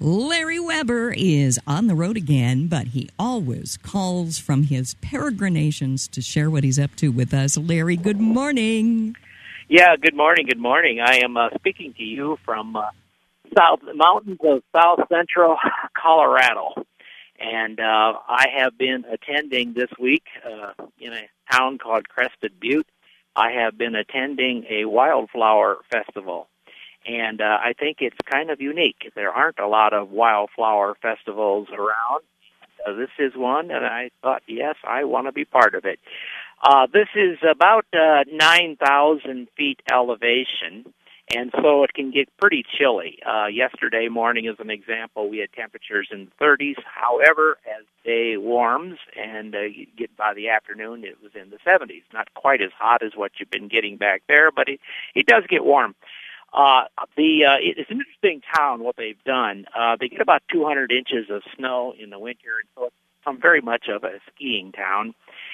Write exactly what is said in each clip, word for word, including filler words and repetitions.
Larry Weber is on the road again, but he always calls from his peregrinations to share what he's up to with us. Larry, good morning. Yeah, good morning, good morning. I am uh, speaking to you from uh, south mountains of south central Colorado. And uh, I have been attending this week uh, in a town called Crested Butte. I have been attending a wildflower festival. And uh, I think it's kind of unique. There aren't a lot of wildflower festivals around. Uh, this is one, and I thought, yes, I want to be part of it. Uh, this is about uh, nine thousand feet elevation, and so it can get pretty chilly. Uh, yesterday morning, as an example, we had temperatures in the thirties. However, as day warms and uh, you get by the afternoon, it was in the seventies. Not quite as hot as what you've been getting back there, but it, it does get warm. Uh, the, uh, it's an interesting town, what they've done. Uh, they get about two hundred inches of snow in the winter, and so it's become very much of a skiing town.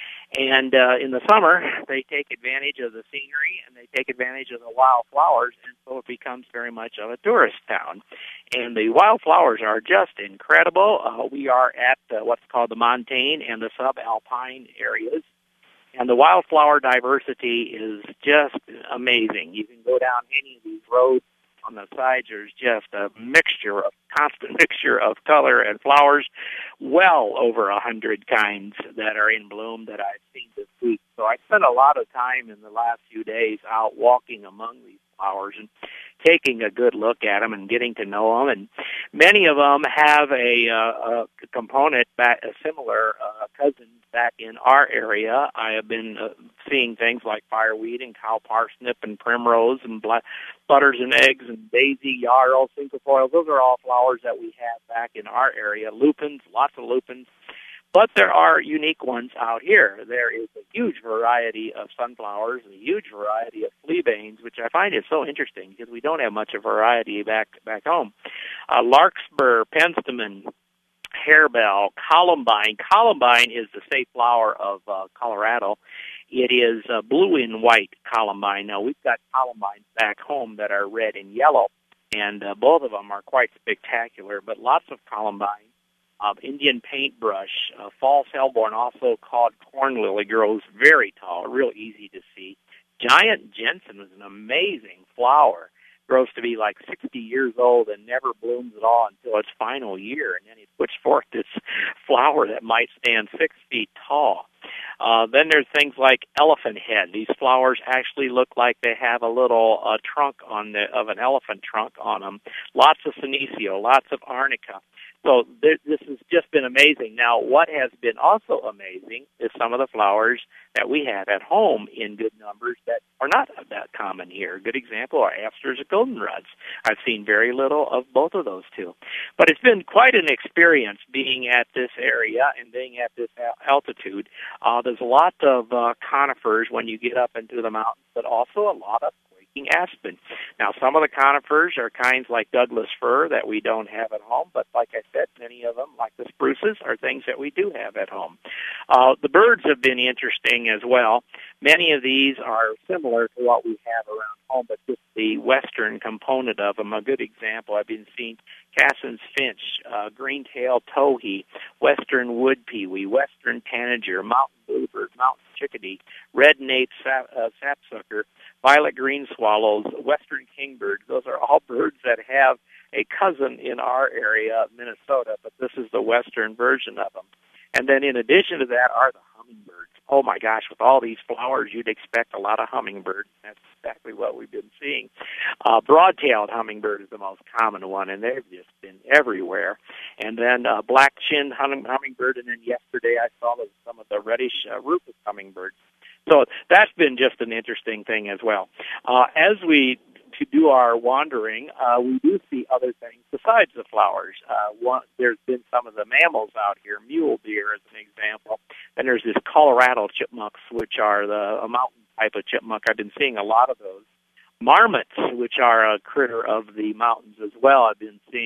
And uh, in the summer, they take advantage of the scenery, and they take advantage of the wildflowers, and so it becomes very much of a tourist town. And the wildflowers are just incredible. Uh, we are at uh, what's called the montane and the subalpine areas. And the wildflower diversity is just amazing. You can go down any of these roads on the sides. There's just a mixture, a constant mixture of color and flowers, well over a hundred kinds that are in bloom that I've seen this week. So I spent a lot of time in the last few days out walking among these flowers and taking a good look at them and getting to know them. And many of them have a, uh, a component, back, a similar uh, cousin back in our area. I have been uh, seeing things like fireweed and cow parsnip and primrose and black, butters and eggs and daisy, yarrow, cinquefoil. Those are all flowers that we have back in our area. Lupins, lots of lupins. But there are unique ones out here. There is a huge variety of sunflowers and a huge variety of fleabanes, which I find is so interesting because we don't have much of variety back back home. Uh, larkspur, penstemon, harebell, columbine. Columbine is the state flower of uh, Colorado. It is uh, blue and white columbine. Now, we've got columbines back home that are red and yellow, and uh, both of them are quite spectacular, but lots of columbine. Uh, Indian paintbrush, uh, false hellebore, also called corn lily, grows very tall, real easy to see. Giant Jensen is an amazing flower. Grows to be like sixty years old and never blooms at all until its final year, and then it puts forth this flower that might stand six feet tall. Uh, then there's things like elephant head. These flowers actually look like they have a little uh, trunk on the of an elephant trunk on them. Lots of senecio, lots of arnica. So th- this has just been amazing. Now, what has been also amazing is some of the flowers that we have at home in good numbers that are not that common here. A good example are asters and goldenrods. I've seen very little of both of those two. But it's been quite an experience being at this area and being at this altitude. Uh, there's a lot of uh, conifers when you get up into the mountains, but also a lot of quaking aspen. Now, some of the conifers are kinds like Douglas fir that we don't have at home, but like I said, many of them, like the spruces, are things that we do have at home. Uh, the birds have been interesting as well. Many of these are similar to what we have around home, but just the western component of them. A good example, I've been seeing Cassin's finch, uh, green-tailed towhee, western wood pewee, western tanager, mountain bluebird, mountain chickadee, red-naped sap, uh, sapsucker, violet green swallows, western kingbird. Those are all birds that have a cousin in our area, Minnesota, but this is the western version of them. And then in addition to that are the hummingbirds. Oh, my gosh, with all these flowers, you'd expect a lot of hummingbirds. That's exactly what we've been seeing. Uh, broad-tailed hummingbird is the most common one, and they've just been everywhere. And then uh, black-chinned hum- hummingbird, and then yesterday I saw some of the reddish uh, rufous hummingbirds. So that's been just an interesting thing as well. Uh, as we to do our wandering, uh, we do see other things besides the flowers. Uh, one, there's been some of the mammals out here, mule deer as an example. Then there's this Colorado chipmunks, which are the a mountain type of chipmunk. I've been seeing a lot of those. Marmots, which are a critter of the mountains as well, I've been seeing.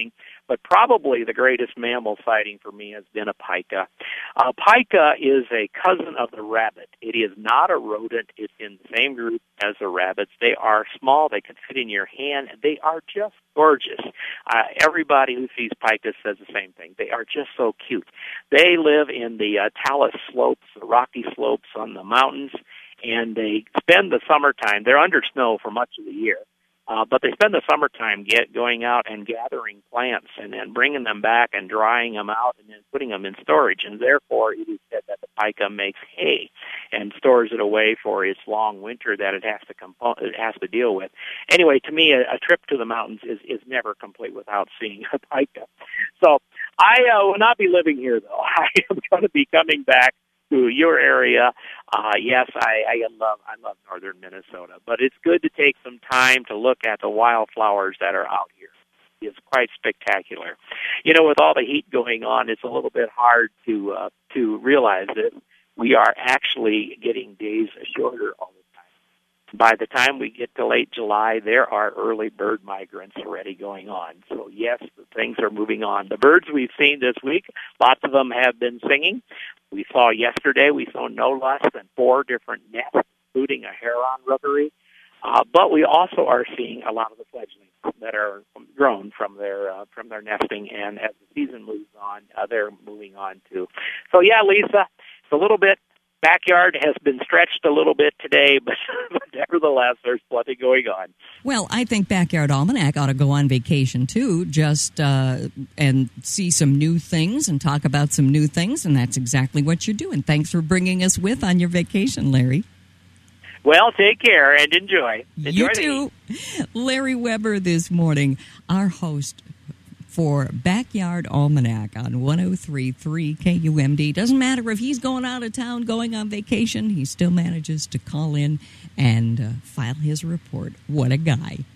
But probably the greatest mammal sighting for me has been a pika. Uh, pika is a cousin of the rabbit. It is not a rodent. It's in the same group as the rabbits. They are small. They can fit in your hand. They are just gorgeous. Uh, everybody who sees pikas says the same thing. They are just so cute. They live in the uh, talus slopes, the rocky slopes on the mountains, and they spend the summertime. They're under snow for much of the year. Uh, but they spend the summertime get going out and gathering plants and then bringing them back and drying them out and then putting them in storage. And therefore, it is said that the pika makes hay and stores it away for its long winter that it has to compo- it has to deal with. Anyway, to me, a, a trip to the mountains is, is never complete without seeing a pika. So I uh, will not be living here, though. I am going to be coming back to your area. Uh, yes, I, I love I love northern Minnesota, but it's good to take some time to look at the wildflowers that are out here. It's quite spectacular. You know, with all the heat going on, it's a little bit hard to uh, to realize that we are actually getting days shorter all the time. By the time we get to late July, there are early bird migrants already going on. So, yes, things are moving on. The birds we've seen this week, lots of them have been singing. We saw yesterday, we saw no less than four different nests, including a heron rookery. Uh, but we also are seeing a lot of the fledglings that are grown from their uh, from their nesting, and as the season moves on, uh, they're moving on too. So, yeah, Lisa, it's a little bit. Backyard has been stretched a little bit today, but nevertheless, there's plenty going on. Well, I think Backyard Almanac ought to go on vacation, too, just uh, and see some new things and talk about some new things, and that's exactly what you're doing. Thanks for bringing us with on your vacation, Larry. Well, take care and enjoy. enjoy you too. Larry Weber this morning, our host for Backyard Almanac on one oh three point three K U M D. Doesn't matter if he's going out of town, going on vacation, he still manages to call in and uh, file his report. What a guy.